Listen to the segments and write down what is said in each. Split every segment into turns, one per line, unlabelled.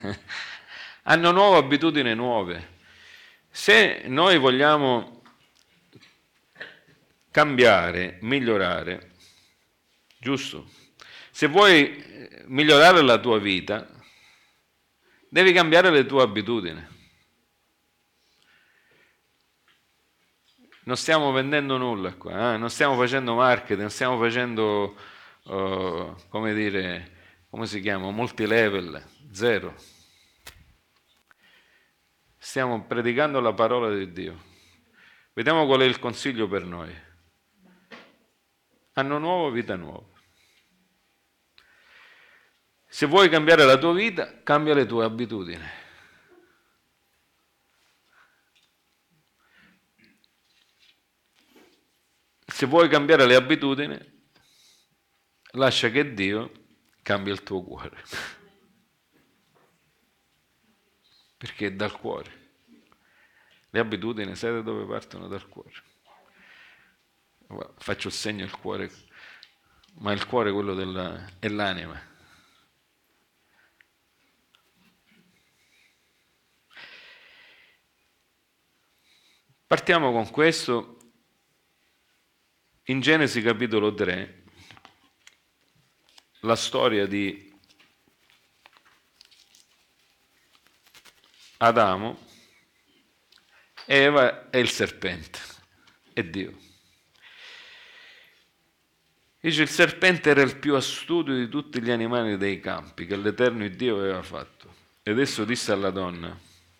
Hanno nuove abitudini nuove. Se noi vogliamo cambiare, migliorare, giusto? Se vuoi migliorare la tua vita, devi cambiare le tue abitudini. Non stiamo vendendo nulla qua, non stiamo facendo marketing, non stiamo facendo, come dire, come si chiama, multilevel, zero. Stiamo predicando la parola di Dio. Vediamo qual è il consiglio per noi. Anno nuovo, vita nuova. Se vuoi cambiare la tua vita, cambia le tue abitudini. Se vuoi cambiare le abitudini, lascia che Dio cambi il tuo cuore. Perché è dal cuore. Le abitudini, sai da dove partono? Dal cuore. Faccio il segno al cuore, ma il cuore è quello è l'anima. Partiamo con questo. In Genesi capitolo 3, la storia di Adamo, Eva e il serpente, e Dio. Dice, il serpente era il più astuto di tutti gli animali dei campi che l'Eterno Dio aveva fatto. Ed esso disse alla donna,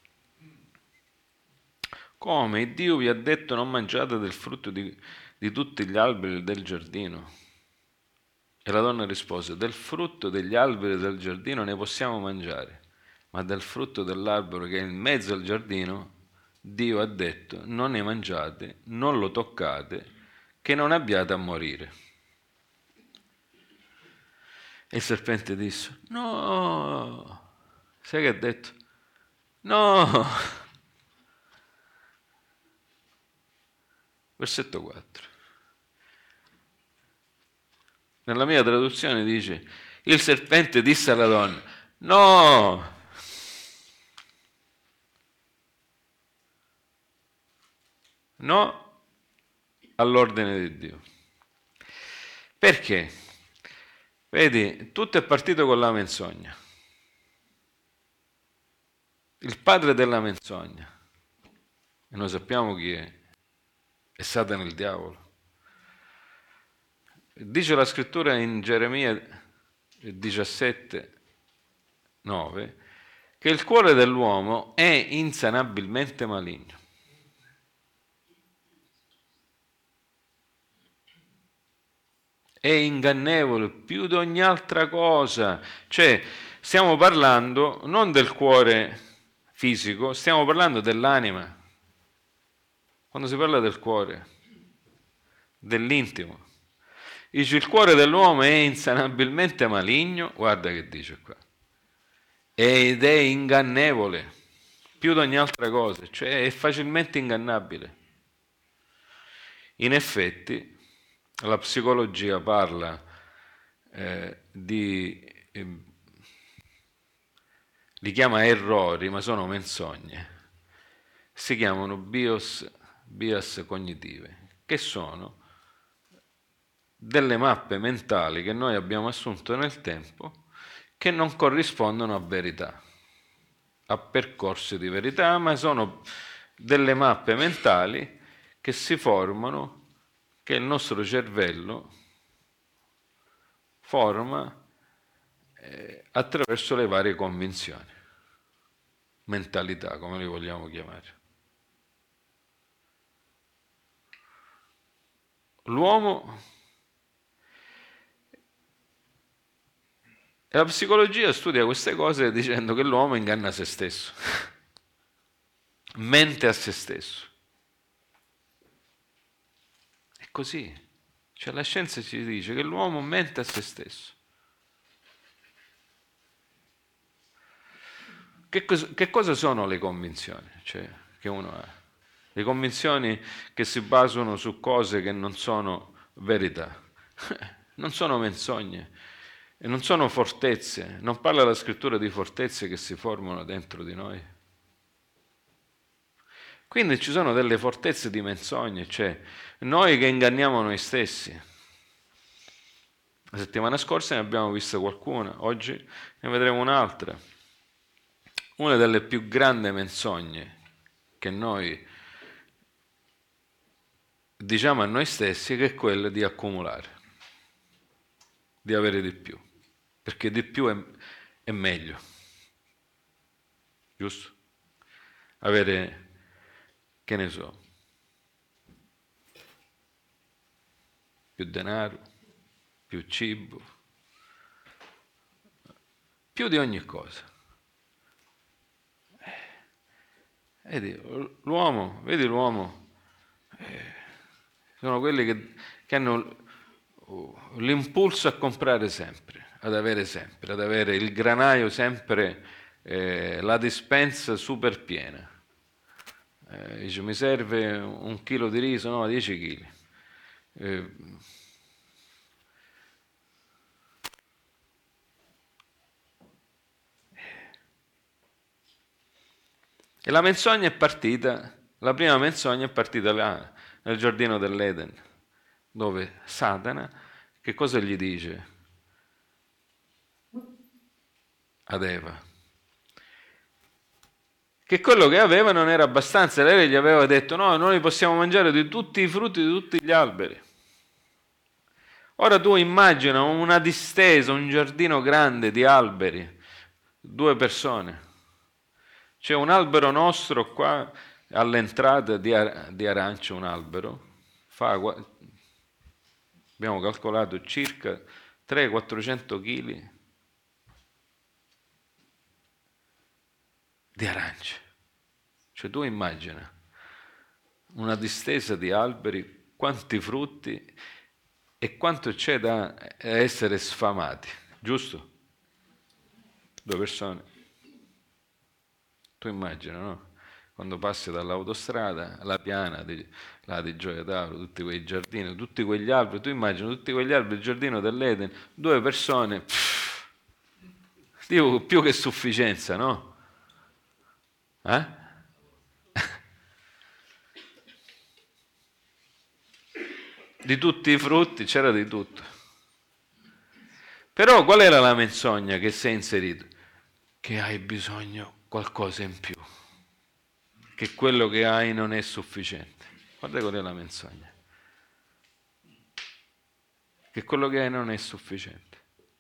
come? Dio vi ha detto non mangiate del frutto di tutti gli alberi del giardino. E la donna rispose, del frutto degli alberi del giardino ne possiamo mangiare, ma del frutto dell'albero che è in mezzo al giardino, Dio ha detto, non ne mangiate, non lo toccate, che non abbiate a morire. E il serpente disse, no, sai che ha detto? No. Versetto 4. Nella mia traduzione dice, il serpente disse alla donna, no, no all'ordine di Dio. Perché? Vedi, tutto è partito con la menzogna. Il padre della menzogna, e noi sappiamo chi è Satana il diavolo. Dice la scrittura in Geremia 17, 9, che il cuore dell'uomo è insanabilmente maligno. È ingannevole più di ogni altra cosa. Cioè, stiamo parlando non del cuore fisico, stiamo parlando dell'anima. Quando si parla del cuore, dell'intimo. Dice il cuore dell'uomo è insanabilmente maligno, guarda che dice qua, ed è ingannevole più di ogni altra cosa, cioè è facilmente ingannabile. In effetti, la psicologia parla li chiama errori, ma sono menzogne. Si chiamano bias cognitive, che sono delle mappe mentali che noi abbiamo assunto nel tempo che non corrispondono a verità, a percorsi di verità, ma sono delle mappe mentali che si formano, che il nostro cervello forma attraverso le varie convinzioni, mentalità, come le vogliamo chiamare. L'uomo, e la psicologia studia queste cose dicendo che l'uomo inganna se stesso, mente a se stesso. È così. Cioè la scienza ci dice che l'uomo mente a se stesso. Che cosa sono le convinzioni che uno ha? Le convinzioni che si basano su cose che non sono verità, non sono menzogne. E non sono fortezze, non parla la scrittura di fortezze che si formano dentro di noi. Quindi ci sono delle fortezze di menzogne, cioè noi che inganniamo noi stessi. La settimana scorsa ne abbiamo vista qualcuna, oggi ne vedremo un'altra. Una delle più grandi menzogne che noi diciamo a noi stessi che è quella di accumulare, di avere di più, perché di più è meglio, giusto? Avere, che ne so, più denaro, più cibo, più di ogni cosa. Vedi l'uomo, sono quelli che hanno l'impulso a comprare sempre, ad avere il granaio sempre, la dispensa super piena. Dice, mi serve 1 chilo di riso, no, 10 chili. E la menzogna è partita, la prima menzogna è partita là, nel giardino dell'Eden, dove Satana, che cosa gli dice ad Eva? Che quello che aveva non era abbastanza, lei gli aveva detto no, noi possiamo mangiare di tutti i frutti di tutti gli alberi. Ora tu immagina una distesa, un giardino grande di alberi, 2 persone. C'è un albero nostro qua all'entrata di arance, un albero, abbiamo calcolato circa 300-400 kg di arance. Cioè tu immagina una distesa di alberi, quanti frutti e quanto c'è da essere sfamati, giusto? 2 persone. Tu immagina, no? Quando passi dall'autostrada, la piana là di Gioia Tauro, tutti quei giardini, tutti quegli alberi, tu immagini tutti quegli alberi, il giardino dell'Eden, 2 persone, dico più che sufficienza, no? Eh? Di tutti i frutti c'era di tutto. Però qual era la menzogna che si è inserito? Che hai bisogno qualcosa in più, che quello che hai non è sufficiente. Guarda qual è la menzogna. Che quello che hai non è sufficiente.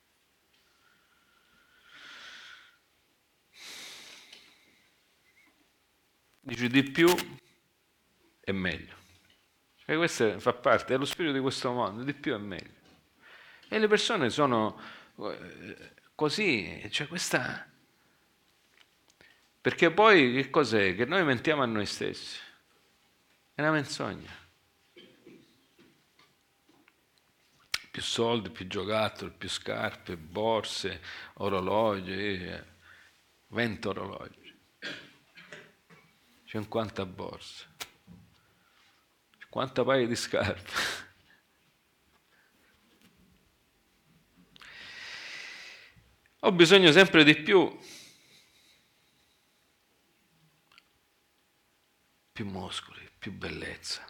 Dici di più è meglio. E questo fa parte dello spirito di questo mondo, di più è meglio. E le persone sono così, cioè questa. Perché poi che cos'è? Che noi mentiamo a noi stessi. È una menzogna. Più soldi, più giocattoli, più scarpe, borse, orologi, 20 orologi, 50 borse, 50 paia di scarpe. Ho bisogno sempre di più. Più muscoli, più bellezza,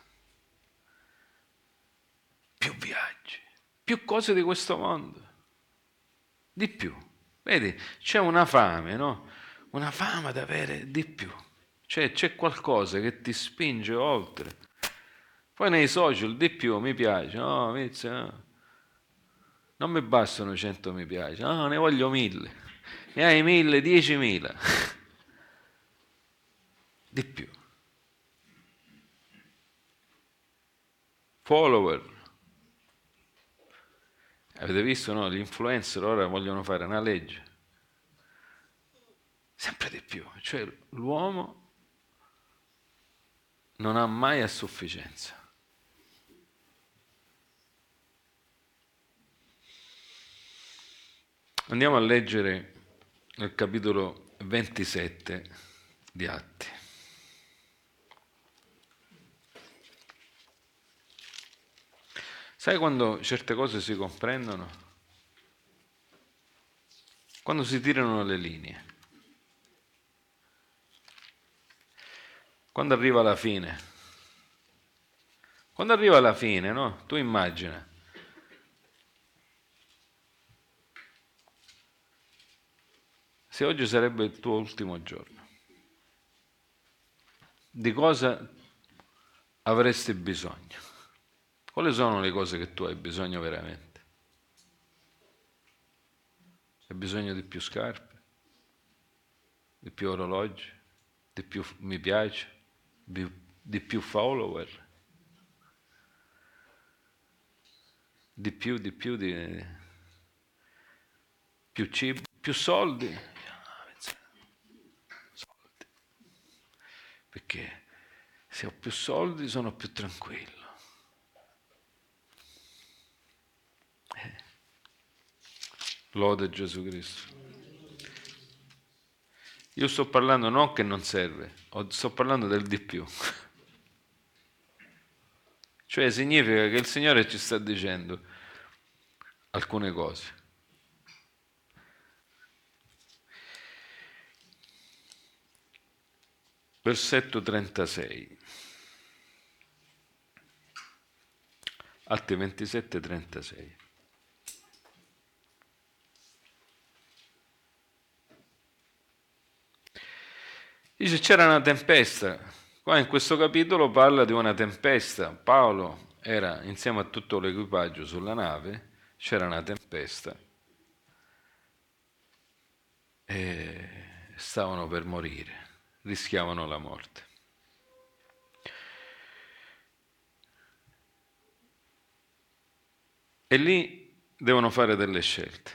più viaggi, più cose di questo mondo, di più. Vedi, c'è una fame, no? Una fame ad avere di più. Cioè c'è qualcosa che ti spinge oltre. Poi nei social di più mi piace, no, no. Non mi bastano 100 mi piace, no, ne voglio 1000. Ne hai 1000, 10.000. Di più. Follower. Avete visto, no? Gli influencer ora vogliono fare una legge. Sempre di più. Cioè l'uomo non ha mai a sufficienza. Andiamo a leggere il capitolo 27 di Atti. Sai quando certe cose si comprendono? quando si tirano le linee, quando arriva la fine. Quando arriva la fine, no? Tu immagina. Se oggi sarebbe il tuo ultimo giorno, di cosa avresti bisogno? Quali sono le cose che tu hai bisogno veramente? Hai bisogno di più scarpe, di più orologi, di più mi piace, di più follower, di più cibo, più soldi. Soldi. Perché se ho più soldi sono più tranquillo. Lode Gesù Cristo. Io sto parlando non che non serve, sto parlando del di più. Cioè significa che il Signore ci sta dicendo alcune cose. Versetto 36. Atti 27, 36. Dice c'era una tempesta. Qua in questo capitolo parla di una tempesta. Paolo era insieme a tutto l'equipaggio sulla nave, c'era una tempesta e stavano per morire, rischiavano la morte. E lì devono fare delle scelte.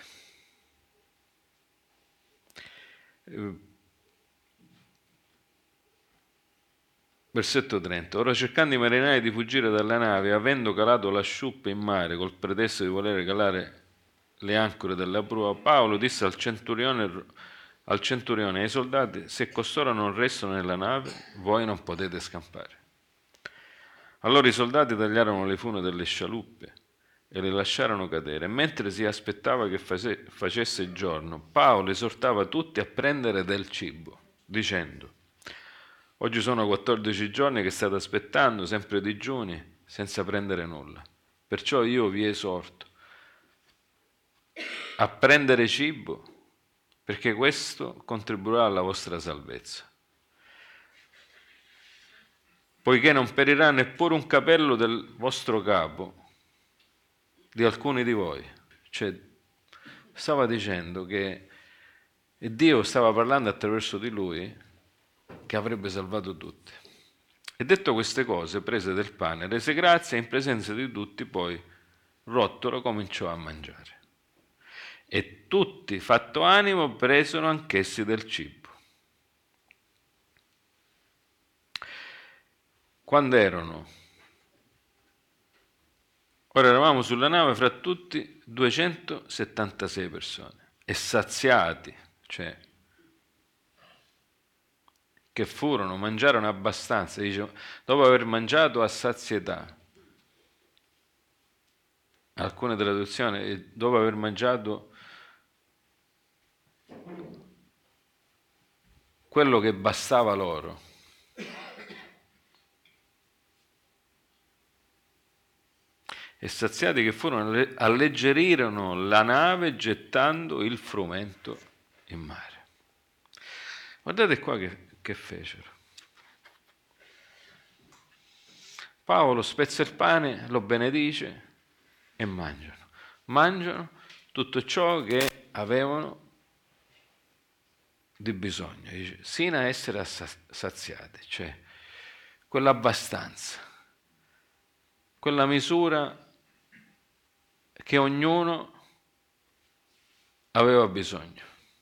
Versetto 30. Ora cercando i marinai di fuggire dalla nave, avendo calato la sciuppa in mare col pretesto di voler calare le ancore della prua, Paolo disse al centurione e ai soldati: se costoro non restano nella nave, voi non potete scampare. Allora i soldati tagliarono le fune delle scialuppe e le lasciarono cadere. E mentre si aspettava che facesse giorno, Paolo esortava tutti a prendere del cibo, dicendo: oggi sono 14 giorni che state aspettando, sempre digiuni, senza prendere nulla. Perciò io vi esorto a prendere cibo, perché questo contribuirà alla vostra salvezza. Poiché non perirà neppure un capello del vostro capo, di alcuni di voi. Cioè, stava dicendo che Dio stava parlando attraverso di lui, che avrebbe salvato tutti. E detto queste cose, prese del pane, rese grazie e in presenza di tutti poi, rottolo, cominciò a mangiare. E tutti, fatto animo, presero anch'essi del cibo. Quando erano? Ora eravamo sulla nave fra tutti 276 persone e saziati, cioè che furono, mangiarono abbastanza, dice, dopo aver mangiato a sazietà. Alcune traduzioni, dopo aver mangiato quello che bastava loro. E saziati che furono, alleggerirono la nave gettando il frumento in mare. Guardate qua che fecero. Paolo spezza il pane, lo benedice e mangiano. Mangiano tutto ciò che avevano di bisogno, dice, sino a essere saziati, cioè quell'abbastanza, quella misura che ognuno aveva bisogno.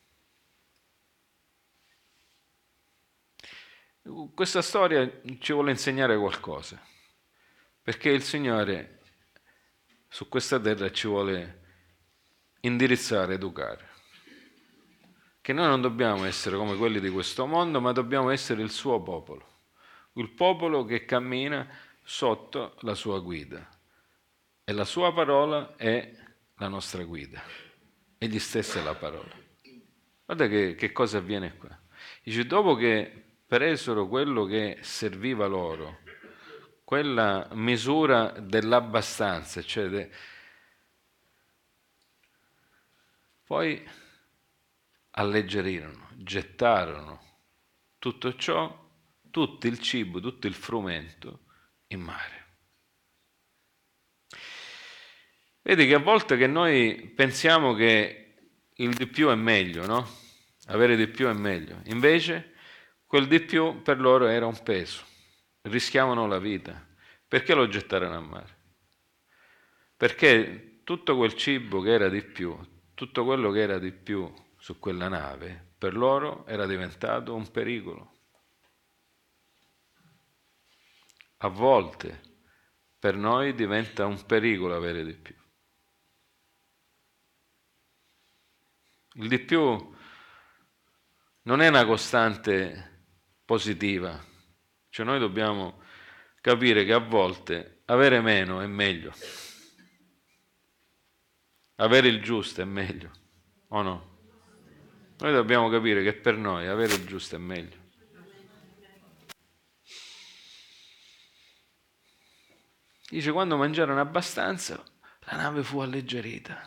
Questa storia ci vuole insegnare qualcosa, perché il Signore su questa terra ci vuole indirizzare, educare. Che noi non dobbiamo essere come quelli di questo mondo, ma dobbiamo essere il suo popolo, il popolo che cammina sotto la sua guida. E la sua parola è la nostra guida. Egli stesso è la parola. Guarda che cosa avviene qua. Dice, dopo che presero quello che serviva loro, quella misura dell'abbastanza, poi alleggerirono, gettarono tutto ciò, tutto il cibo, tutto il frumento in mare. Vedi che a volte che noi pensiamo che il di più è meglio, no? Avere di più è meglio. Invece quel di più per loro era un peso. Rischiavano la vita. Perché lo gettarono a mare? Perché tutto quel cibo che era di più, tutto quello che era di più su quella nave, per loro era diventato un pericolo. A volte per noi diventa un pericolo avere di più. Il di più non è una costante positiva, cioè noi dobbiamo capire che a volte avere meno è meglio, avere il giusto è meglio, o no? Noi dobbiamo capire che per noi avere il giusto è meglio. Dice, quando mangiarono abbastanza, la nave fu alleggerita.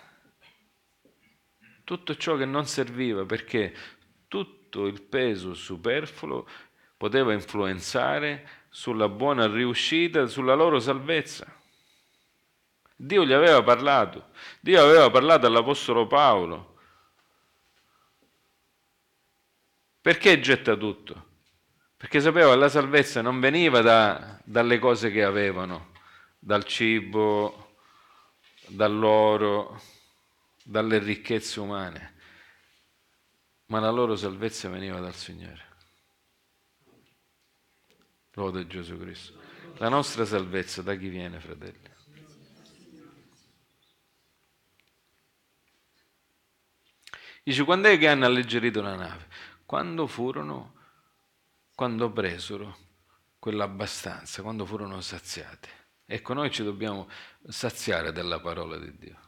Tutto ciò che non serviva, perché tutto il peso superfluo poteva influenzare sulla buona riuscita, sulla loro salvezza. Dio gli aveva parlato, Dio aveva parlato all'Apostolo Paolo. Perché getta tutto? Perché sapeva che la salvezza non veniva dalle cose che avevano, dal cibo, dall'oro, dalle ricchezze umane, ma la loro salvezza veniva dal Signore. Lode Gesù Cristo. La nostra salvezza da chi viene, fratelli? Dice, quando è che hanno alleggerito la nave? Quando presero quell'abbastanza, quando furono saziati. Ecco, noi ci dobbiamo saziare della parola di Dio.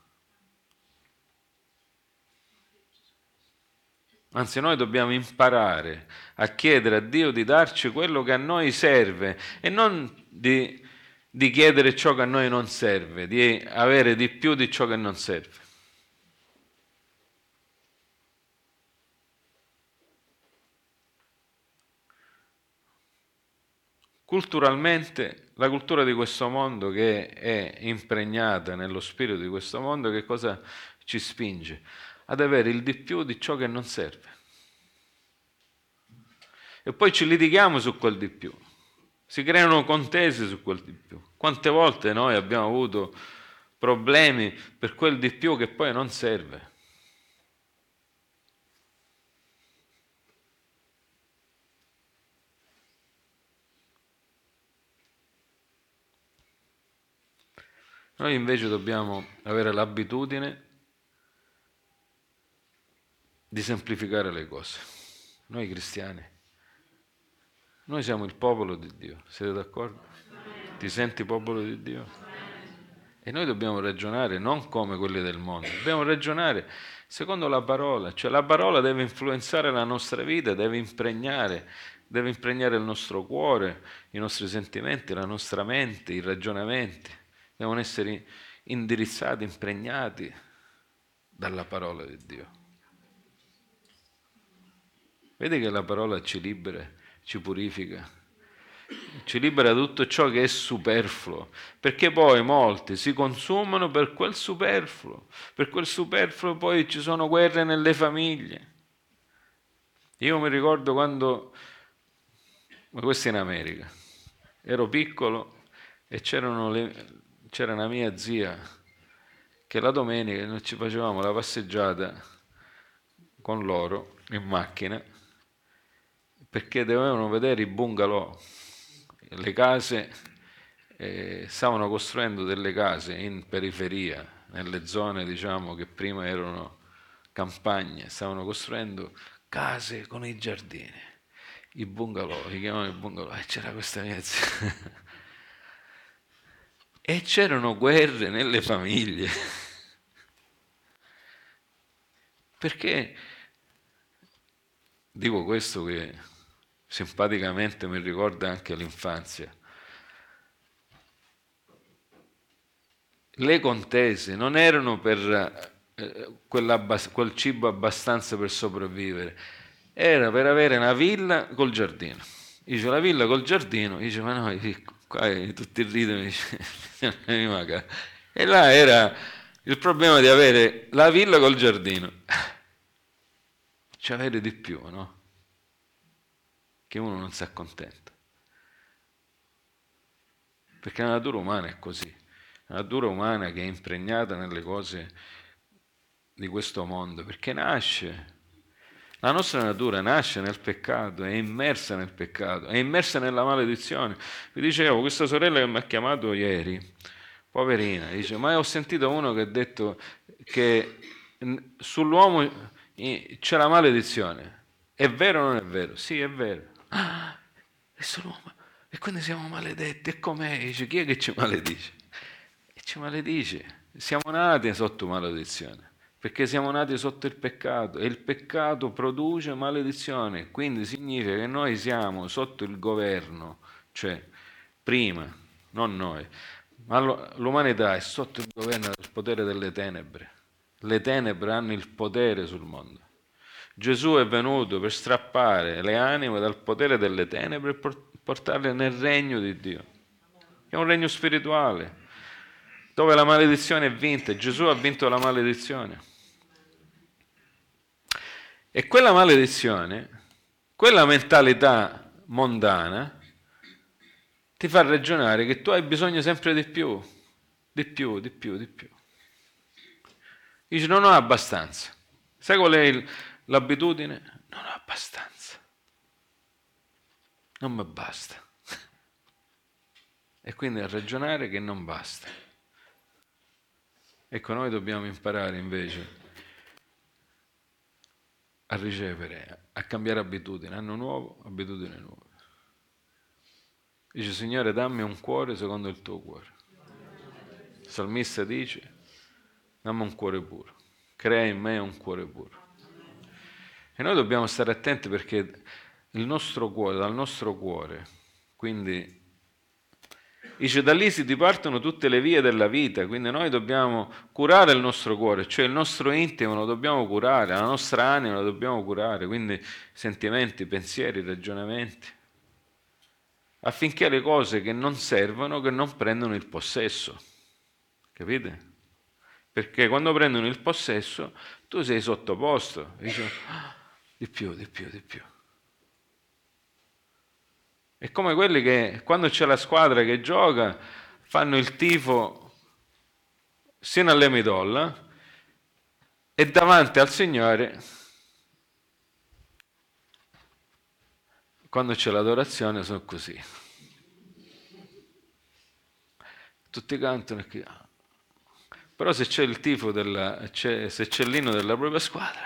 Anzi, noi dobbiamo imparare a chiedere a Dio di darci quello che a noi serve e non di chiedere ciò che a noi non serve, di avere di più di ciò che non serve. Culturalmente, la cultura di questo mondo che è impregnata nello spirito di questo mondo, che cosa ci spinge? Ad avere il di più di ciò che non serve. E poi ci litighiamo su quel di più. Si creano contese su quel di più. Quante volte noi abbiamo avuto problemi per quel di più che poi non serve? Noi invece dobbiamo avere l'abitudine di semplificare le cose. Noi cristiani. Noi siamo il popolo di Dio, siete d'accordo? Ti senti popolo di Dio? E noi dobbiamo ragionare non come quelli del mondo, dobbiamo ragionare secondo la parola, cioè la parola deve influenzare la nostra vita, deve impregnare il nostro cuore, i nostri sentimenti, la nostra mente, i ragionamenti, devono essere indirizzati, impregnati dalla parola di Dio. Vedi che la parola ci libera, ci purifica, ci libera da tutto ciò che è superfluo, perché poi molti si consumano per quel superfluo poi ci sono guerre nelle famiglie. Io mi ricordo quando, ma questo in America, ero piccolo e c'era una mia zia che la domenica noi ci facevamo la passeggiata con loro in macchina perché dovevano vedere i bungalow, le case, stavano costruendo delle case in periferia, nelle zone diciamo che prima erano campagne, stavano costruendo case con i giardini, i bungalow, li chiamavano i bungalow, e c'era questa mia zia. E c'erano guerre nelle famiglie. Perché Dico questo che simpaticamente mi ricorda anche l'infanzia. Le contese non erano per quel cibo abbastanza per sopravvivere, era per avere una villa col giardino. Dice la villa col giardino, dice ma no, qua tutti ridono, dice, e là era il problema di avere la villa col giardino, cioè avere di più, no? Che uno non si accontenta. Perché la natura umana è così, la natura umana che è impregnata nelle cose di questo mondo, perché nasce. La nostra natura nasce nel peccato, è immersa nel peccato, è immersa nella maledizione. Vi dicevo, questa sorella che mi ha chiamato ieri, poverina, dice, ma ho sentito uno che ha detto che sull'uomo c'è la maledizione. È vero o non è vero? Sì, è vero. Ah, è sull'uomo. E quindi siamo maledetti. E com'è? Dice, chi è che ci maledice? E ci maledice. Siamo nati sotto maledizione. Perché siamo nati sotto il peccato e il peccato produce maledizione, quindi significa che noi siamo sotto il governo, cioè prima, non noi, ma l'umanità è sotto il governo del potere delle tenebre. Le tenebre hanno il potere sul mondo. Gesù è venuto per strappare le anime dal potere delle tenebre e portarle nel regno di Dio, che è un regno spirituale, dove la maledizione è vinta. Gesù ha vinto la maledizione. E quella maledizione, quella mentalità mondana, ti fa ragionare che tu hai bisogno sempre di più, di più, di più, di più. Dici non ho abbastanza. Sai qual è l'abitudine? Non ho abbastanza. Non mi basta. E quindi a ragionare che non basta. Ecco, noi dobbiamo imparare invece a ricevere, a cambiare abitudine, anno nuovo, abitudine nuove. Dice, Signore, dammi un cuore secondo il tuo cuore. Il salmista dice, dammi un cuore puro, crea in me un cuore puro. E noi dobbiamo stare attenti perché il nostro cuore, dal nostro cuore, quindi dice da lì si dipartono tutte le vie della vita, quindi noi dobbiamo curare il nostro cuore, cioè il nostro intimo lo dobbiamo curare, la nostra anima la dobbiamo curare, quindi sentimenti, pensieri, ragionamenti, affinché le cose che non servono, che non prendono il possesso, capite? Perché quando prendono il possesso tu sei sottoposto, dici di più, di più, di più. È come quelli che quando c'è la squadra che gioca fanno il tifo sino alle midolla e davanti al Signore, quando c'è l'adorazione, sono così. Tutti cantano e chi... Però se c'è il tifo se c'è l'inno della propria squadra,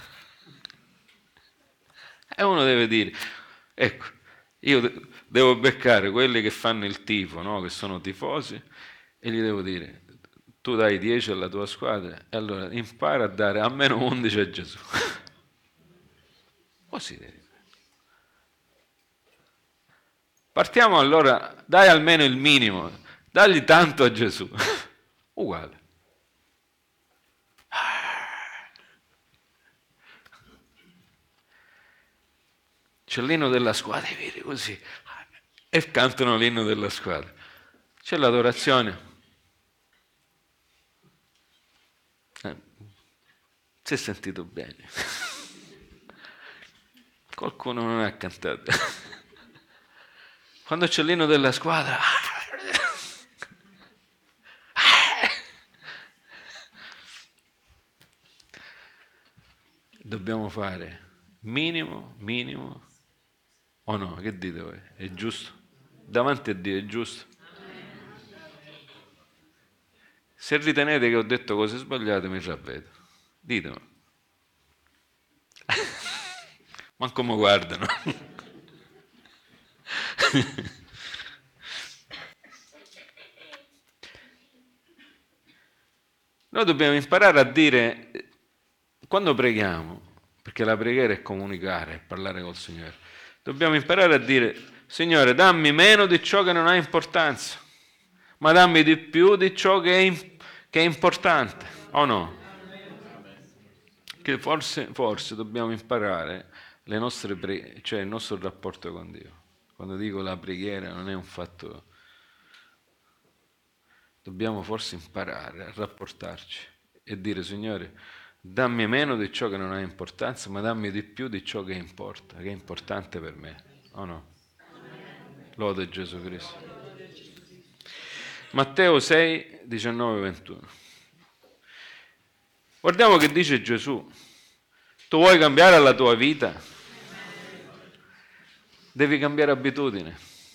e uno deve dire, ecco, io devo beccare quelli che fanno il tifo, no? Che sono tifosi, e gli devo dire, tu dai 10 alla tua squadra, e allora impara a dare almeno 11 a Gesù. Così devi. Partiamo allora, dai almeno il minimo, dagli tanto a Gesù. Uguale. C'è l'inno della squadra, vedi così, e cantano l'inno della squadra. C'è l'adorazione. Si è sentito bene. Qualcuno non ha cantato. Quando c'è l'inno della squadra, dobbiamo fare minimo, minimo, o no? Che dite voi? È giusto? Davanti a Dio è giusto? Se ritenete che ho detto cose sbagliate, mi ravvedo. Ditemelo. Manco mi guardano. Noi dobbiamo imparare a dire, quando preghiamo, perché la preghiera è comunicare, è parlare col Signore. Dobbiamo imparare a dire: Signore, dammi meno di ciò che non ha importanza, ma dammi di più di ciò che è importante, o no? Che forse dobbiamo imparare cioè il nostro rapporto con Dio. Quando dico la preghiera non è un fatto, dobbiamo forse imparare a rapportarci e dire: Signore, dammi meno di ciò che non ha importanza, ma dammi di più di ciò che importa, che è importante per me, o no? Lode Gesù Cristo. Matteo 6, 19, 21. Guardiamo che dice Gesù. Tu vuoi cambiare la tua vita? Devi cambiare abitudine.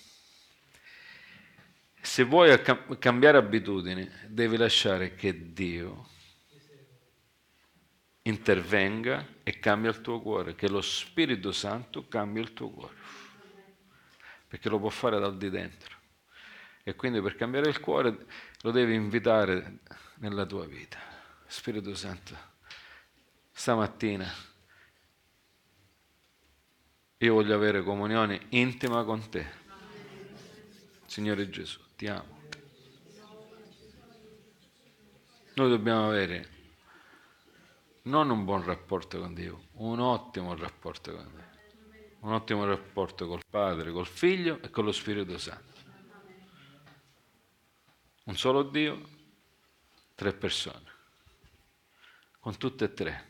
Se vuoi cambiare abitudini, devi lasciare che Dio intervenga e cambia il tuo cuore, che lo Spirito Santo cambia il tuo cuore, perché lo può fare dal di dentro. E quindi per cambiare il cuore lo devi invitare nella tua vita. Spirito Santo, stamattina io voglio avere comunione intima con te. Signore Gesù, ti amo. Noi dobbiamo avere non un buon rapporto con Dio, un ottimo rapporto con Dio. Un ottimo rapporto col Padre, col Figlio e con lo Spirito Santo. Un solo Dio, 3 persone, con tutte e 3.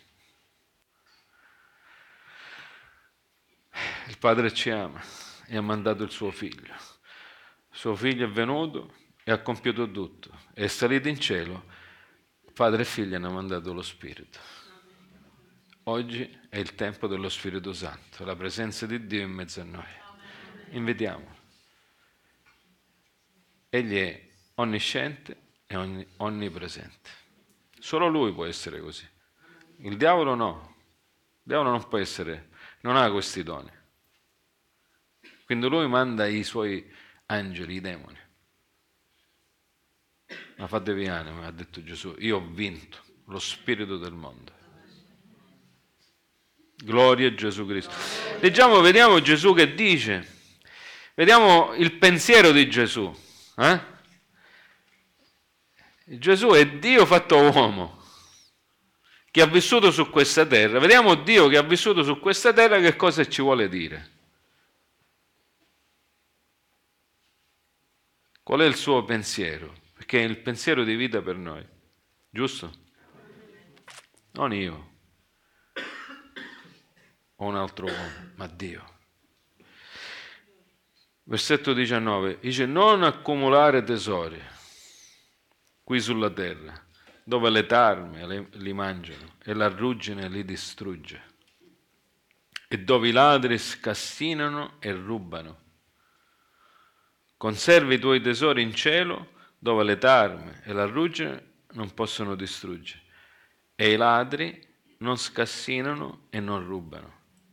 Il Padre ci ama e ha mandato il suo Figlio. Il suo Figlio è venuto e ha compiuto tutto. È salito in cielo. Padre e Figlio hanno mandato lo Spirito. Oggi è il tempo dello Spirito Santo, la presenza di Dio in mezzo a noi. Invitiamo. Egli è onnisciente e onnipresente. Solo Lui può essere così. Il diavolo no. Il diavolo non può essere, non ha questi doni. Quindi Lui manda i suoi angeli, i demoni. Ma fatevi anima, ha detto Gesù, io ho vinto lo spirito del mondo. Gloria a Gesù Cristo. Leggiamo, vediamo Gesù che dice. Vediamo il pensiero di Gesù. Gesù è Dio fatto uomo, che ha vissuto su questa terra. Vediamo Dio che ha vissuto su questa terra che cosa ci vuole dire. Qual è il suo pensiero? Perché è il pensiero di vita per noi, giusto? Non io o un altro uomo, ma Dio. Versetto 19 dice: non accumulare tesori qui sulla terra, dove le tarme li mangiano e la ruggine li distrugge, e dove i ladri scassinano e rubano. Conservi i tuoi tesori in cielo, dove le tarme e la ruggine non possono distruggere, e i ladri non scassinano e non rubano.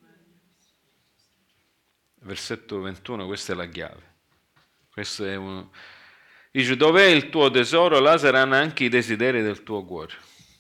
Versetto 21, questa è la chiave. Questo è uno. Dice: dov'è il tuo tesoro, là saranno anche i desideri del tuo cuore.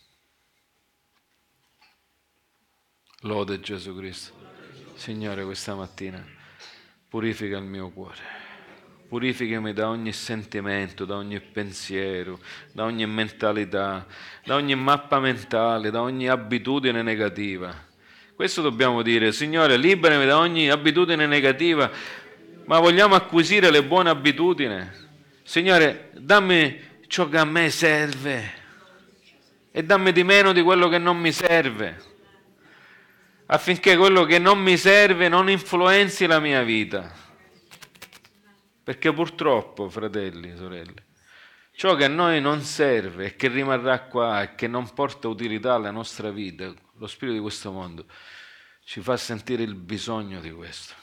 Lode Gesù Cristo. Signore, questa mattina purifica il mio cuore. Purificami da ogni sentimento, da ogni pensiero, da ogni mentalità, da ogni mappa mentale, da ogni abitudine negativa. Questo dobbiamo dire: Signore, liberami da ogni abitudine negativa, ma vogliamo acquisire le buone abitudini. Signore, dammi ciò che a me serve e dammi di meno di quello che non mi serve, affinché quello che non mi serve non influenzi la mia vita. Perché purtroppo, fratelli e sorelle, ciò che a noi non serve e che rimarrà qua e che non porta utilità alla nostra vita, lo spirito di questo mondo, ci fa sentire il bisogno di questo.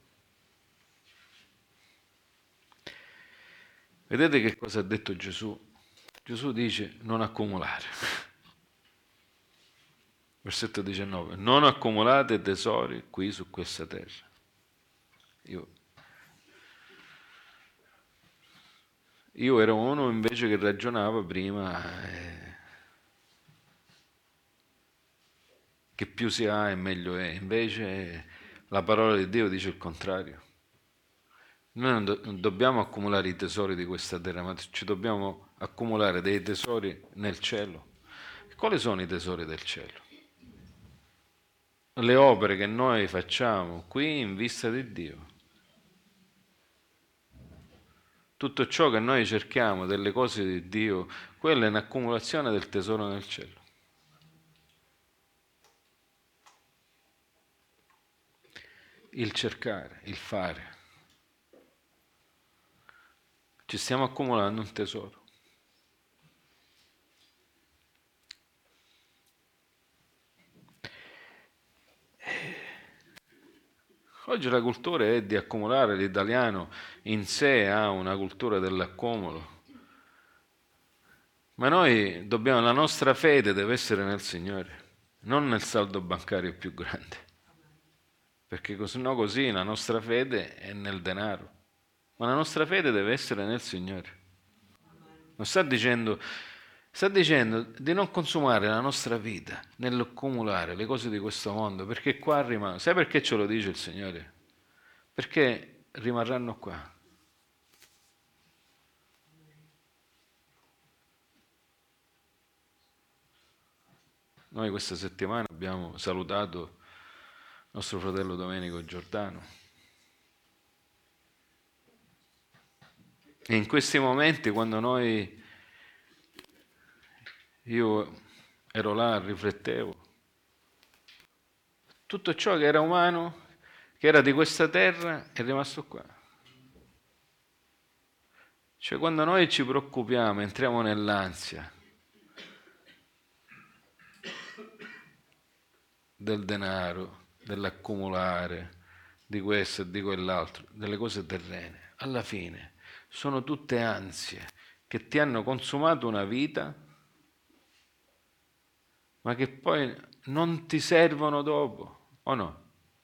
Vedete che cosa ha detto Gesù? Gesù dice: non accumulare. Versetto 19: non accumulate tesori qui su questa terra. Io ero uno invece che ragionava prima che più si ha e meglio è. Invece la parola di Dio dice il contrario. Noi non dobbiamo accumulare i tesori di questa terra, ma ci dobbiamo accumulare dei tesori nel cielo. Quali sono i tesori del cielo? Le opere che noi facciamo qui in vista di Dio. Tutto ciò che noi cerchiamo delle cose di Dio, quella è un'accumulazione del tesoro nel cielo. Il cercare, il fare. Ci stiamo accumulando un tesoro. Oggi la cultura è di accumulare, l'italiano in sé ha una cultura dell'accumulo, ma noi dobbiamo, la nostra fede deve essere nel Signore, non nel saldo bancario più grande, perché no così la nostra fede è nel denaro, ma la nostra fede deve essere nel Signore. Non sta dicendo di non consumare la nostra vita nell'accumulare le cose di questo mondo, perché qua rimangono. Sai perché ce lo dice il Signore? Perché rimarranno qua. Noi questa settimana abbiamo salutato nostro fratello Domenico Giordano. E in questi momenti, quando io ero là, riflettevo, tutto ciò che era umano, che era di questa terra, è rimasto qua. Cioè, quando noi ci preoccupiamo, entriamo nell'ansia del denaro, dell'accumulare, di questo e di quell'altro, delle cose terrene, alla fine sono tutte ansie che ti hanno consumato una vita, ma che poi non ti servono dopo, o no?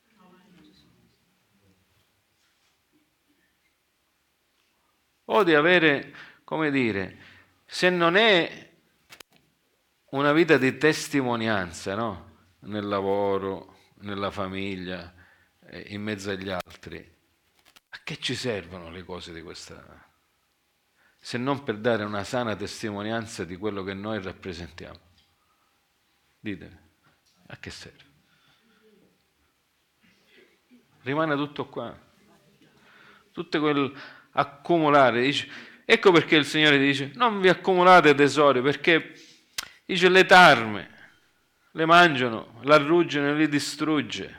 O di avere, come dire, se non è una vita di testimonianza, no? Nel lavoro, nella famiglia, in mezzo agli altri, a che ci servono le cose di questa? Se non per dare una sana testimonianza di quello che noi rappresentiamo. Ditemi, a che serve? Rimane tutto qua. Tutto quel accumulare. Dice, ecco perché il Signore dice, non vi accumulate tesori, perché dice le tarme le mangiano, la ruggine li distrugge.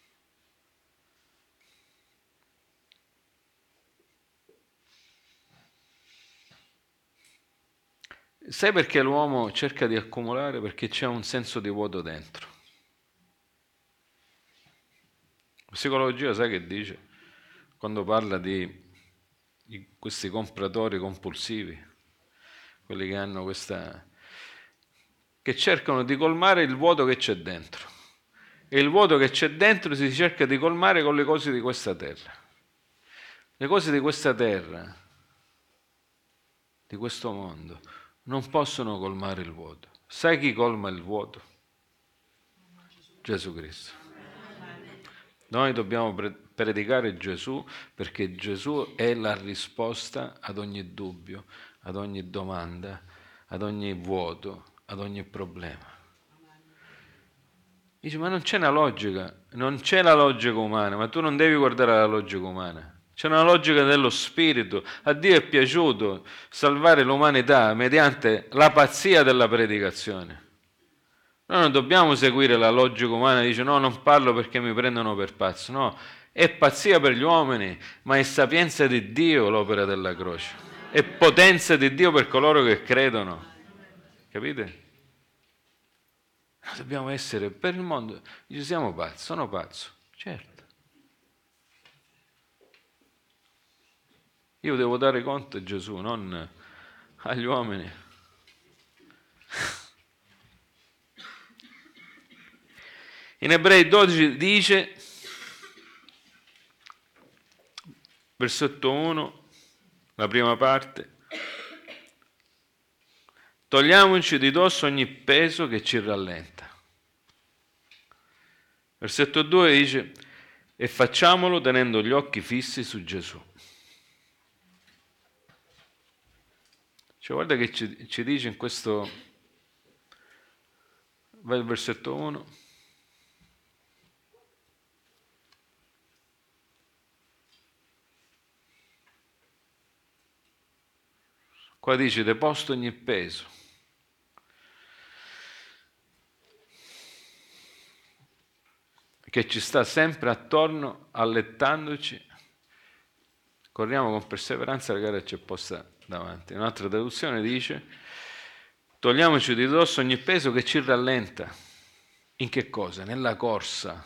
Sai perché l'uomo cerca di accumulare? Perché c'è un senso di vuoto dentro. La psicologia, sai che dice? Quando parla di questi compratori compulsivi, quelli che hanno che cercano di colmare il vuoto che c'è dentro. E il vuoto che c'è dentro si cerca di colmare con le cose di questa terra. Le cose di questa terra, di questo mondo, non possono colmare il vuoto. Sai chi colma il vuoto? Gesù Cristo. Noi dobbiamo predicare Gesù perché Gesù è la risposta ad ogni dubbio, ad ogni domanda, ad ogni vuoto, ad ogni problema. Dice, ma non c'è una logica, non c'è la logica umana, ma tu non devi guardare la logica umana. C'è una logica dello spirito. A Dio è piaciuto salvare l'umanità mediante la pazzia della predicazione. Noi non dobbiamo seguire la logica umana, dice no, non parlo perché mi prendono per pazzo. No, è pazzia per gli uomini, ma è sapienza di Dio l'opera della croce. È potenza di Dio per coloro che credono. Capite? Dobbiamo essere per il mondo. Dice siamo pazzi, sono pazzo. Certo. Io devo dare conto a Gesù, non agli uomini. In Ebrei 12 dice, versetto 1, la prima parte, togliamoci di dosso ogni peso che ci rallenta. Versetto 2 dice: e facciamolo tenendo gli occhi fissi su Gesù. Cioè, guarda che ci dice in questo, vai al versetto 1. Qua dice: deposto ogni peso. Che ci sta sempre attorno, allettandoci. Corriamo con perseveranza la gara ci è posta davanti. Un'altra traduzione dice: togliamoci di dosso ogni peso che ci rallenta. In che cosa? Nella corsa,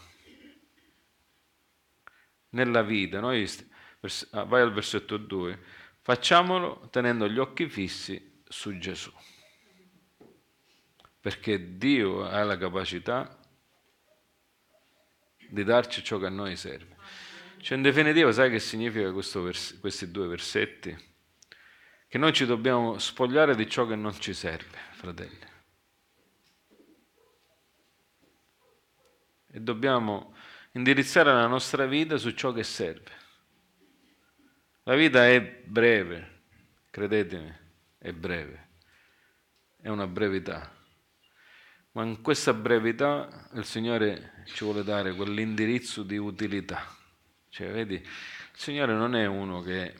nella vita. Vai al versetto 2. Facciamolo tenendo gli occhi fissi su Gesù. Perché Dio ha la capacità di darci ciò che a noi serve. Cioè, in definitiva, sai che significa questi due versetti? Che noi ci dobbiamo spogliare di ciò che non ci serve, fratelli. E dobbiamo indirizzare la nostra vita su ciò che serve. La vita è breve, credetemi, è breve. È una brevità. Ma in questa brevità il Signore ci vuole dare quell'indirizzo di utilità. Cioè, vedi, il Signore non è uno che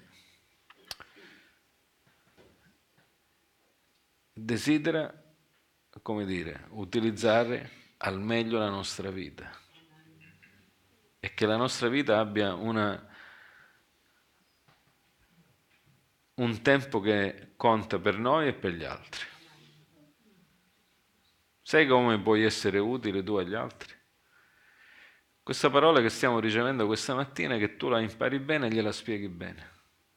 desidera, come dire, utilizzare al meglio la nostra vita e che la nostra vita abbia un tempo che conta per noi e per gli altri. Sai come puoi essere utile tu agli altri? Questa parola che stiamo ricevendo questa mattina, che tu la impari bene e gliela spieghi bene.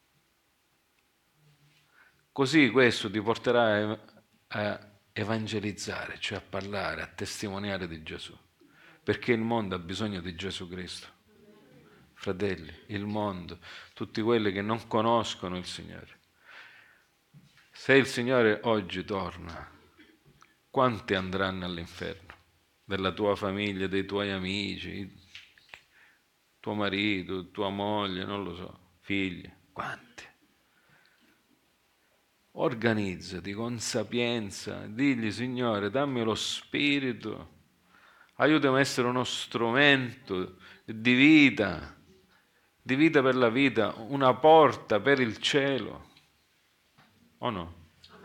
Così questo ti porterà a evangelizzare, cioè a parlare, a testimoniare di Gesù. Perché il mondo ha bisogno di Gesù Cristo. Fratelli, il mondo, tutti quelli che non conoscono il Signore. Se il Signore oggi torna, quanti andranno all'inferno? Della tua famiglia, dei tuoi amici, tuo marito, tua moglie, non lo so, figli, quanti? Organizzati con sapienza, digli: Signore, dammi lo spirito, aiutami a essere uno strumento di vita per la vita, una porta per il cielo, o no?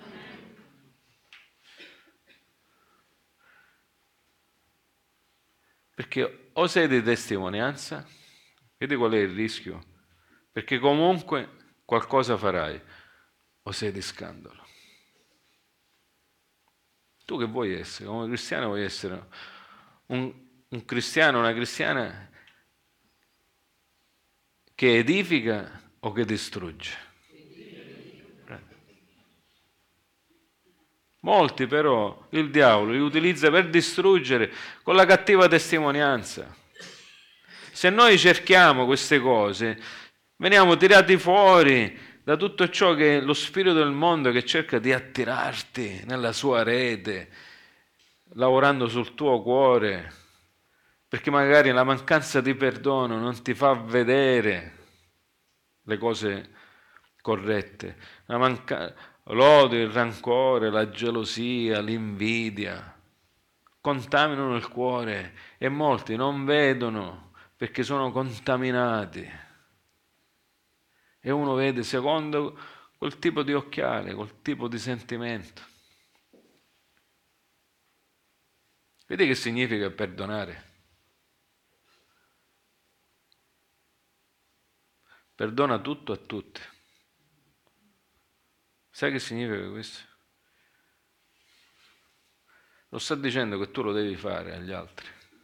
Perché o sei di testimonianza, vedi qual è il rischio? Perché comunque qualcosa farai, o sei di scandalo. Tu che vuoi essere? Come cristiano vuoi essere un cristiano, una cristiana che edifica o che distrugge? Molti però il diavolo li utilizza per distruggere con la cattiva testimonianza. Se noi cerchiamo queste cose, veniamo tirati fuori da tutto ciò che è lo spirito del mondo che cerca di attirarti nella sua rete, lavorando sul tuo cuore, perché magari la mancanza di perdono non ti fa vedere le cose corrette. L'odio, il rancore, la gelosia, l'invidia contaminano il cuore e molti non vedono perché sono contaminati. E uno vede secondo quel tipo di occhiale, quel tipo di sentimento. Vedi che significa perdonare? Perdona tutto a tutti. Sai che significa questo? Lo sta dicendo che tu lo devi fare agli altri.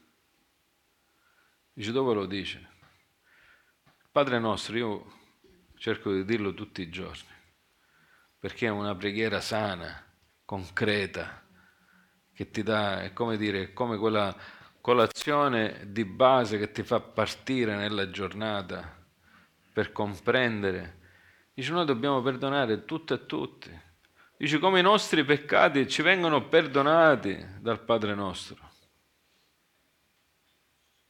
Dice: dove lo dice? Padre nostro, io cerco di dirlo tutti i giorni, perché è una preghiera sana, concreta, che ti dà, è come dire, è come quella colazione di base che ti fa partire nella giornata per comprendere. Dice: noi dobbiamo perdonare tutto e tutti. Dice: come i nostri peccati ci vengono perdonati dal Padre nostro.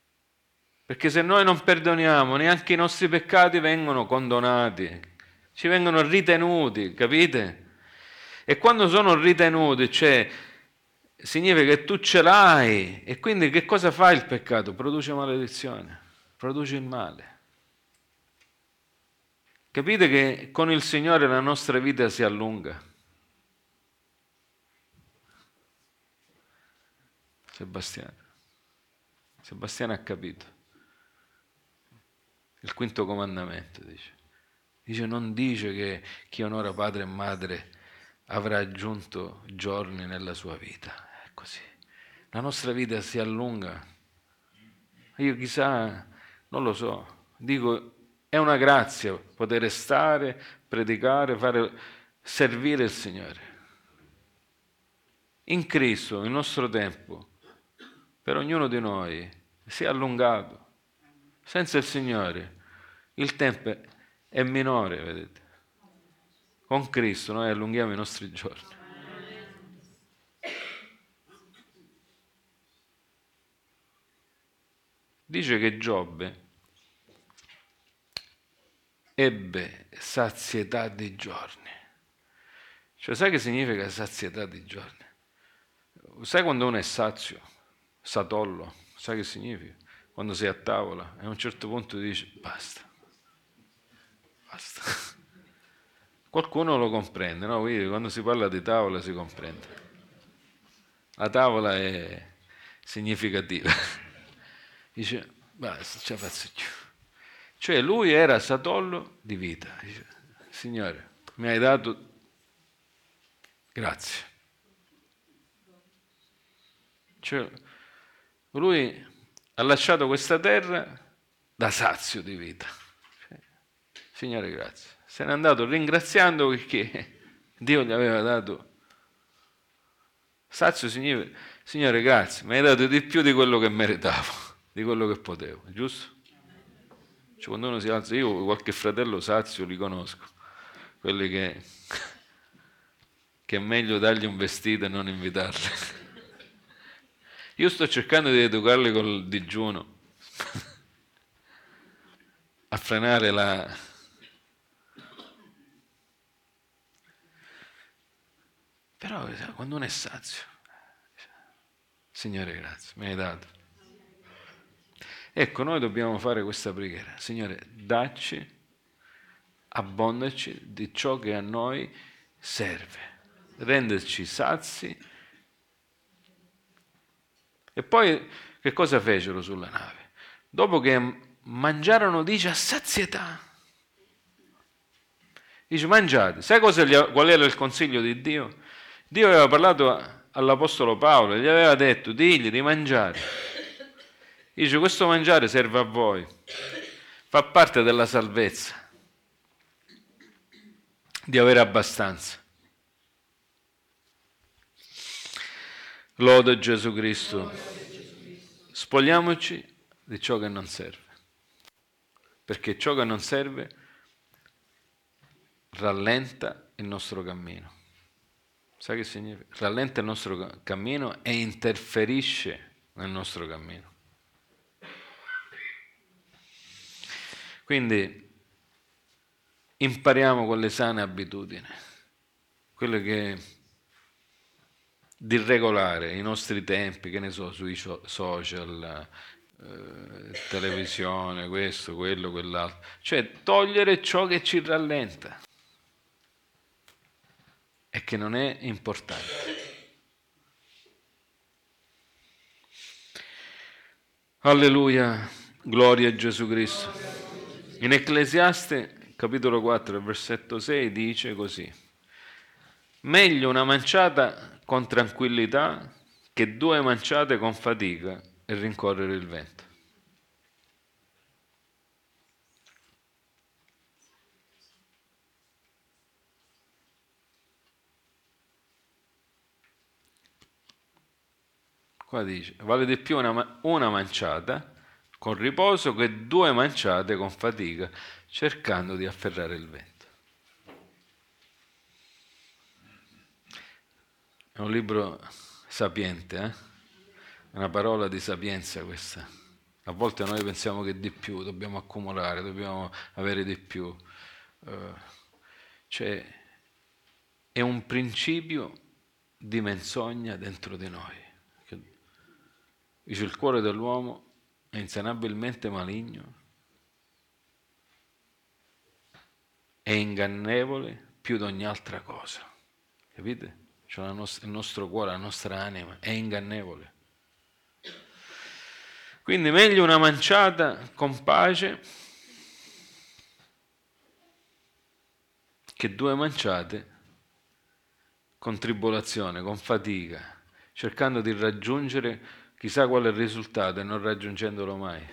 Perché se noi non perdoniamo, neanche i nostri peccati vengono condonati, ci vengono ritenuti, capite? E quando sono ritenuti, cioè, significa che tu ce l'hai. E quindi che cosa fa il peccato? Produce maledizione, produce il male. Capite che con il Signore la nostra vita si allunga? Sebastiano ha capito. Il quinto comandamento dice. Dice, non dice che chi onora padre e madre avrà aggiunto giorni nella sua vita. È così. La nostra vita si allunga. Io chissà, non lo so, dico, è una grazia poter stare, predicare, servire il Signore. In Cristo, il nostro tempo, per ognuno di noi, si è allungato. Senza il Signore, il tempo è minore, vedete. Con Cristo noi allunghiamo i nostri giorni. Dice che Giobbe ebbe sazietà di giorni. Cioè, sai che significa sazietà di giorni? Sai quando uno è sazio, satollo, sai che significa? Quando sei a tavola e a un certo punto dici basta, basta. Qualcuno lo comprende, no? Quindi quando si parla di tavola si comprende. La tavola è significativa. Dice, basta, ce la faccio più. Cioè lui era satollo di vita. Dice, Signore, mi hai dato, grazie. Cioè, lui ha lasciato questa terra da sazio di vita. Cioè, Signore, grazie. Se n'è andato ringraziando perché Dio gli aveva dato. Sazio significa, Signore, grazie, mi hai dato di più di quello che meritavo, di quello che potevo, giusto? Cioè, quando uno si alza, io qualche fratello sazio li conosco, quelli che è meglio dargli un vestito e non invitarli. Io sto cercando di educarli col digiuno, a frenare la... Però quando uno è sazio, Signore grazie, mi hai dato. Ecco, noi dobbiamo fare questa preghiera. Signore, dacci, abbondaci di ciò che a noi serve, renderci sazi. E poi che cosa fecero sulla nave? Dopo che mangiarono, dice, a sazietà. Dice, mangiate. Sai qual era il consiglio di Dio? Dio aveva parlato all'Apostolo Paolo, gli aveva detto, digli di mangiare. Dice, questo mangiare serve a voi, fa parte della salvezza, di avere abbastanza. Lode Gesù Cristo. Spogliamoci di ciò che non serve, perché ciò che non serve rallenta il nostro cammino. Sai che significa? Rallenta il nostro cammino e interferisce nel nostro cammino. Quindi impariamo con le sane abitudini, quelle che di regolare i nostri tempi, che ne so, sui social, televisione, questo, quello, quell'altro. Cioè togliere ciò che ci rallenta e che non è importante. Alleluia, gloria a Gesù Cristo. In Ecclesiaste, capitolo 4, versetto 6, dice così. Meglio una manciata con tranquillità che 2 manciate con fatica e rincorrere il vento. Qua dice, vale di più una manciata con riposo che 2 manciate con fatica, cercando di afferrare il vento. È un libro sapiente, È una parola di sapienza questa. A volte noi pensiamo che di più, dobbiamo accumulare, dobbiamo avere di più. Cioè, è un principio di menzogna dentro di noi. Dice, il cuore dell'uomo è insanabilmente maligno, è ingannevole più di ogni altra cosa. Capite? Cioè il nostro cuore, la nostra anima è ingannevole. Quindi meglio una manciata con pace che due manciate con tribolazione, con fatica, cercando di raggiungere chissà quale risultato e non raggiungendolo mai.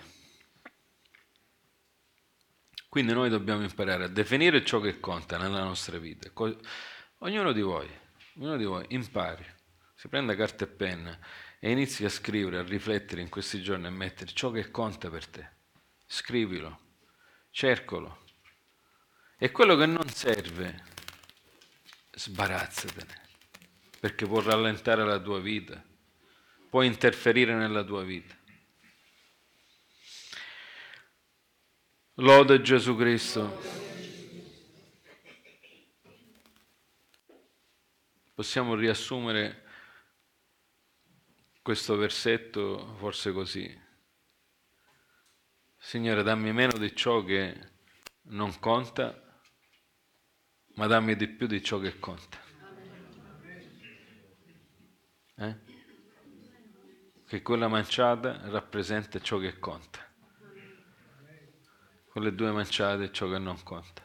Quindi noi dobbiamo imparare a definire ciò che conta nella nostra vita. Ognuno di voi impari, si prenda carta e penna e inizi a scrivere, a riflettere in questi giorni, a mettere ciò che conta per te. Scrivilo, cercalo. E quello che non serve, sbarazzatene, perché può rallentare la tua vita, può interferire nella tua vita. Lode Gesù Cristo. Possiamo riassumere questo versetto forse così. Signore, dammi meno di ciò che non conta, ma dammi di più di ciò che conta. Che quella manciata rappresenta ciò che conta. Quelle due manciate ciò che non conta.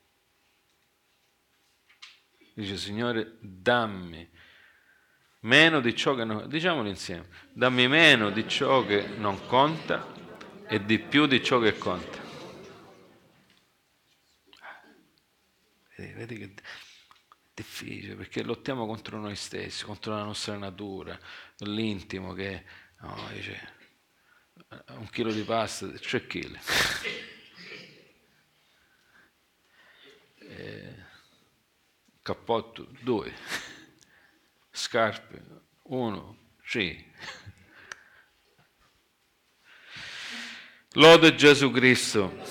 Dice, Signore, dammi meno di ciò che non... Diciamolo insieme. Dammi meno di ciò che non conta e di più di ciò che conta. Vedi che è difficile, perché lottiamo contro noi stessi, contro la nostra natura, l'intimo che dice, 1 chilo di pasta, 3 chili. Cappotto, 2. Scarpe, 1, 3. Lode Gesù Cristo.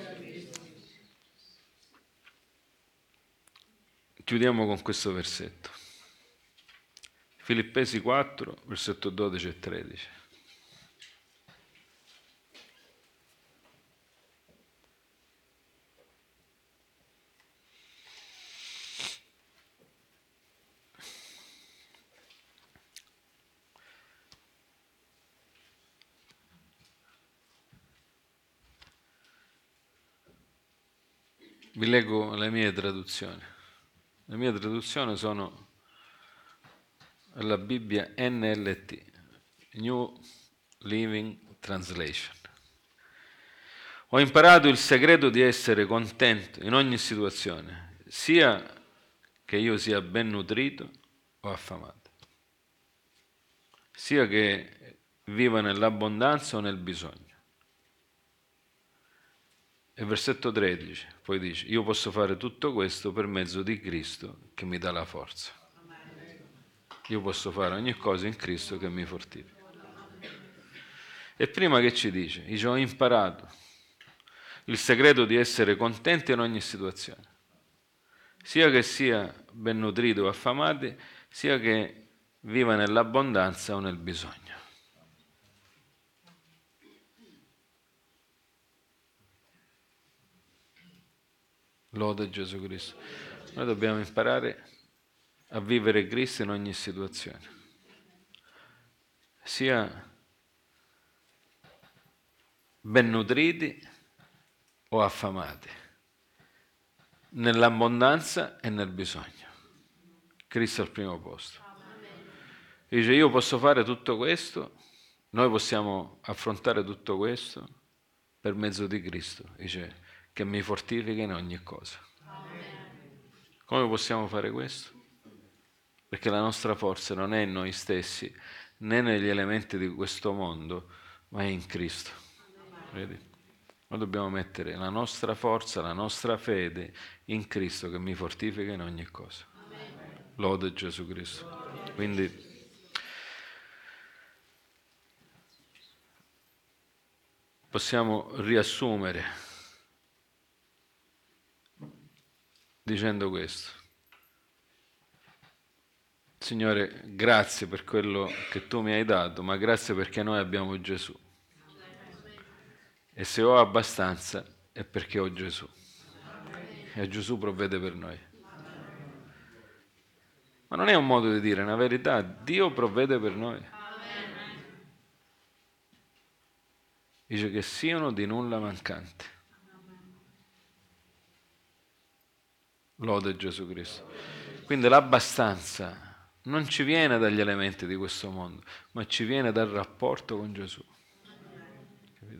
Chiudiamo con questo versetto. Filippesi 4, versetto 12 e 13. Vi leggo le mie traduzioni. Le mie traduzioni sono la Bibbia NLT, New Living Translation. Ho imparato il segreto di essere contento in ogni situazione, sia che io sia ben nutrito o affamato, sia che viva nell'abbondanza o nel bisogno. E versetto 13 poi dice, io posso fare tutto questo per mezzo di Cristo che mi dà la forza. Io posso fare ogni cosa in Cristo che mi fortifica. E prima che ci dice, ho imparato il segreto di essere contenti in ogni situazione, sia che sia ben nutrito o affamati, sia che viva nell'abbondanza o nel bisogno. Lode Gesù Cristo. Noi dobbiamo imparare a vivere Cristo in ogni situazione, sia ben nutriti o affamati, nell'abbondanza e nel bisogno. Cristo al primo posto. Dice, io posso fare tutto questo, noi possiamo affrontare tutto questo per mezzo di Cristo, dice, che mi fortifica in ogni cosa. Come possiamo fare questo? Perché la nostra forza non è in noi stessi, né negli elementi di questo mondo, ma è in Cristo. Vedi? Noi dobbiamo mettere la nostra forza, la nostra fede in Cristo che mi fortifica in ogni cosa. Lode Gesù Cristo. Quindi possiamo riassumere dicendo questo. Signore, grazie per quello che tu mi hai dato, ma grazie perché noi abbiamo Gesù. E se ho abbastanza è perché ho Gesù. E Gesù provvede per noi. Ma non è un modo di dire, è una verità. Dio provvede per noi. Dice che siano di nulla mancanti. Lode Gesù Cristo. Quindi l'abbastanza non ci viene dagli elementi di questo mondo, ma ci viene dal rapporto con Gesù. Capite?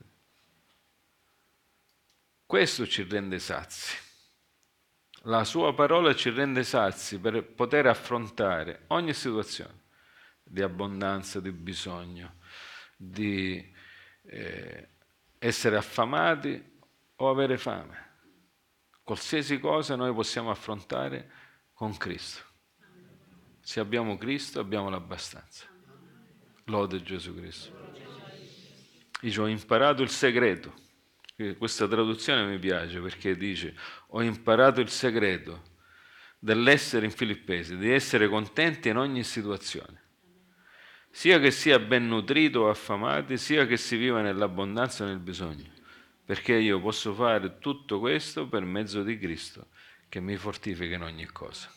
Questo ci rende sazi. La sua parola ci rende sazi per poter affrontare ogni situazione di abbondanza, di bisogno, di essere affamati o avere fame. Qualsiasi cosa noi possiamo affrontare con Cristo. Se abbiamo Cristo abbiamo l'abbastanza. Lode Gesù Cristo. Dice, ho imparato il segreto. Questa traduzione mi piace perché dice, ho imparato il segreto dell'essere in Filippesi, di essere contenti in ogni situazione. Sia che sia ben nutrito o affamati, sia che si viva nell'abbondanza o nel bisogno. Perché io posso fare tutto questo per mezzo di Cristo, che mi fortifica in ogni cosa.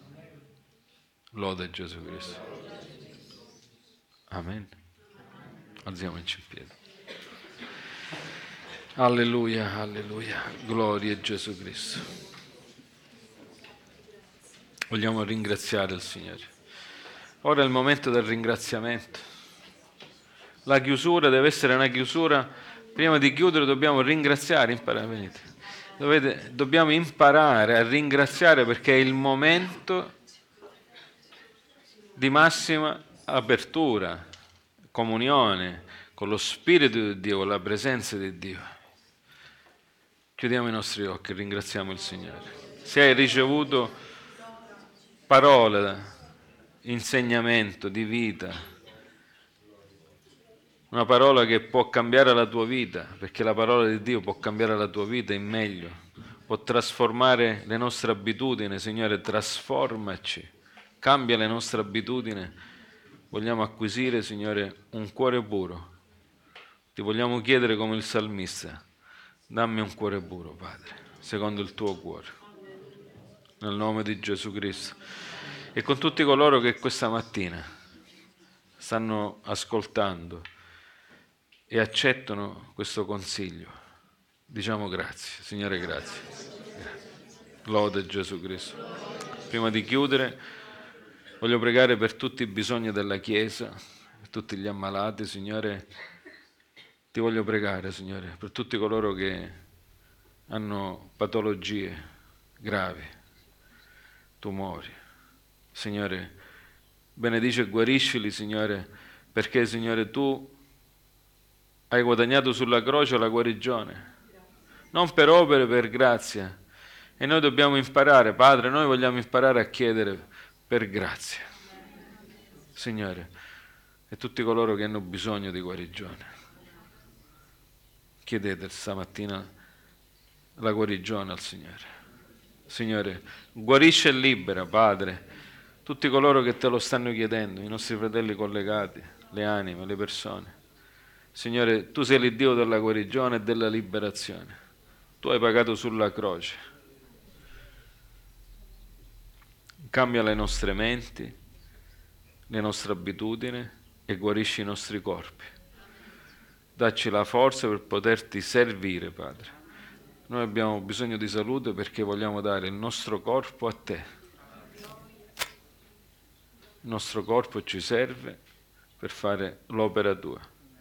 Lode Gesù Cristo. Amen. Alziamoci in piedi. Alleluia, alleluia. Gloria a Gesù Cristo. Vogliamo ringraziare il Signore. Ora è il momento del ringraziamento. La chiusura deve essere una chiusura. Prima di chiudere dobbiamo ringraziare, venite. Dobbiamo imparare a ringraziare perché è il momento di massima apertura, comunione con lo Spirito di Dio, con la presenza di Dio. Chiudiamo i nostri occhi e ringraziamo il Signore. Se hai ricevuto parole, insegnamento di vita, una parola che può cambiare la tua vita, perché la parola di Dio può cambiare la tua vita in meglio, può trasformare le nostre abitudini, Signore, trasformaci, cambia le nostre abitudini. Vogliamo acquisire, Signore, un cuore puro. Ti vogliamo chiedere come il salmista, dammi un cuore puro, Padre, secondo il tuo cuore, nel nome di Gesù Cristo. E con tutti coloro che questa mattina stanno ascoltando e accettano questo consiglio, diciamo grazie, Signore, grazie. Lode Gesù Cristo. Prima di chiudere, voglio pregare per tutti i bisogni della Chiesa, per tutti gli ammalati, Signore. Ti voglio pregare, Signore, per tutti coloro che hanno patologie gravi, tumori. Signore, benedici e guariscili, Signore, perché, Signore, Tu hai guadagnato sulla croce la guarigione, non per opere, per grazia. E noi dobbiamo imparare, Padre, noi vogliamo imparare a chiedere per grazia. Signore, e tutti coloro che hanno bisogno di guarigione. Chiedete stamattina la guarigione al Signore. Signore, guarisce e libera, Padre, tutti coloro che te lo stanno chiedendo, i nostri fratelli collegati, le anime, le persone. Signore, Tu sei il Dio della guarigione e della liberazione. Tu hai pagato sulla croce. Cambia le nostre menti, le nostre abitudini e guarisci i nostri corpi. Dacci la forza per poterti servire, Padre. Noi abbiamo bisogno di salute perché vogliamo dare il nostro corpo a Te. Il nostro corpo ci serve per fare l'opera Tua.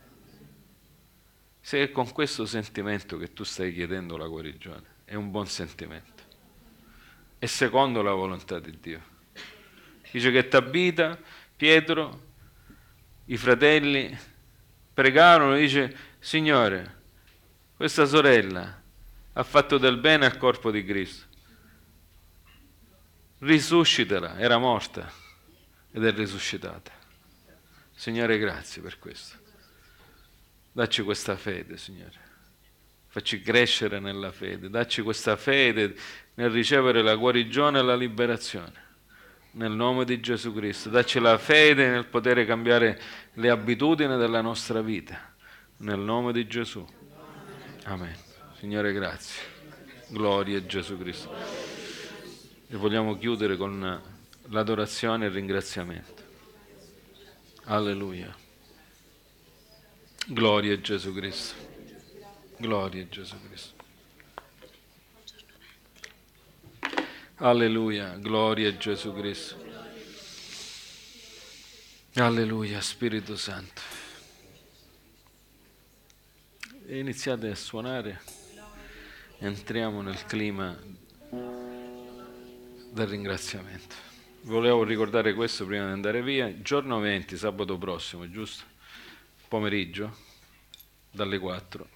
Se è con questo sentimento che Tu stai chiedendo la guarigione, è un buon sentimento. È secondo la volontà di Dio. Dice che Tabita, Pietro, i fratelli pregarono, dice, Signore, questa sorella ha fatto del bene al corpo di Cristo. Risuscitala, era morta ed è risuscitata. Signore, grazie per questo. Dacci questa fede, Signore. facci crescere nella fede, dacci questa fede nel ricevere la guarigione e la liberazione. Nel nome di Gesù Cristo, dacci la fede nel poter cambiare le abitudini della nostra vita. Nel nome di Gesù. Amen. Signore, grazie. Gloria a Gesù Cristo. E vogliamo chiudere con l'adorazione e il ringraziamento. Alleluia. Gloria a Gesù Cristo. Gloria a Gesù Cristo. Alleluia, gloria a Gesù Cristo. Alleluia, Spirito Santo. E iniziate a suonare. Entriamo nel clima del ringraziamento. Volevo ricordare questo prima di andare via. Giorno 20, sabato prossimo, giusto? Pomeriggio, dalle 4.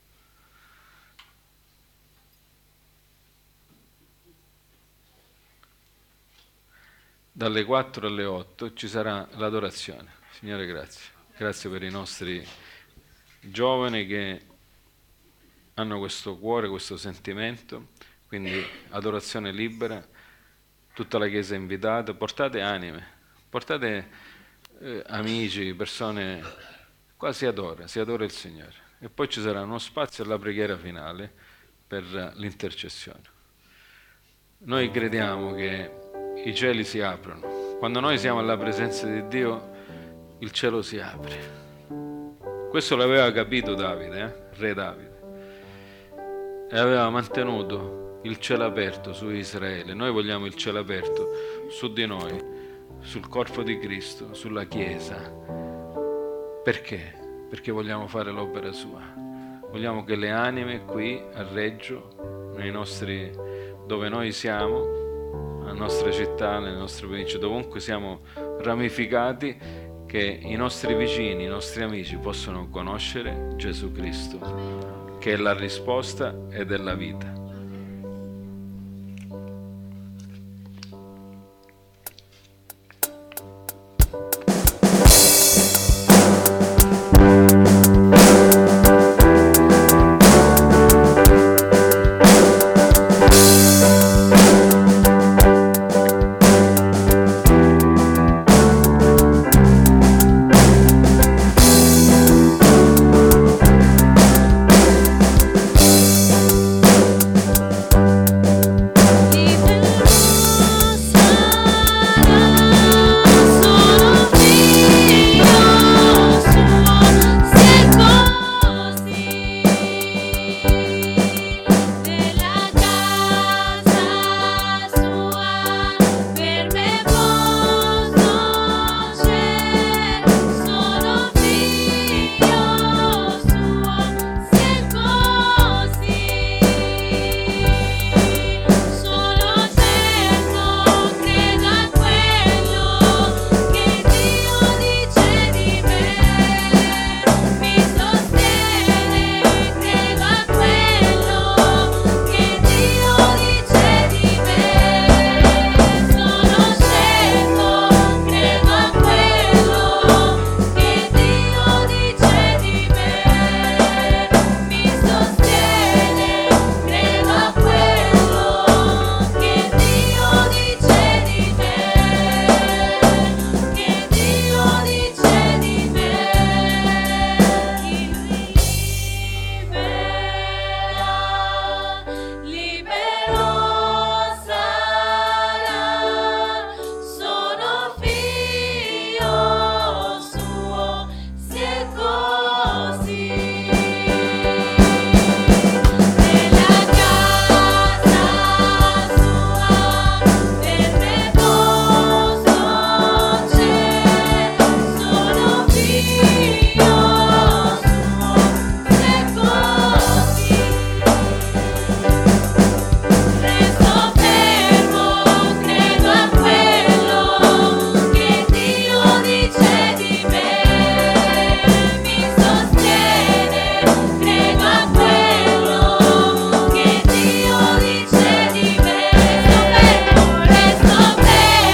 Dalle 4 alle 8 ci sarà l'adorazione. Signore, grazie. Grazie per i nostri giovani che hanno questo cuore, questo sentimento. Quindi adorazione libera, tutta la Chiesa è invitata. Portate anime, portate amici, persone. Qua si adora il Signore. E poi ci sarà uno spazio alla preghiera finale per l'intercessione. Noi crediamo che i cieli si aprono. Quando noi siamo alla presenza di Dio, il cielo si apre. Questo l'aveva capito Davide, re Davide, e aveva mantenuto il cielo aperto su Israele. Noi vogliamo il cielo aperto su di noi, sul corpo di Cristo, sulla Chiesa. Perché? Perché vogliamo fare l'opera sua. Vogliamo che le anime qui a Reggio, dove noi siamo, nella nostra città, nelle nostre province, dovunque siamo ramificati, che i nostri vicini, i nostri amici possano conoscere Gesù Cristo, che è la risposta ed è la vita.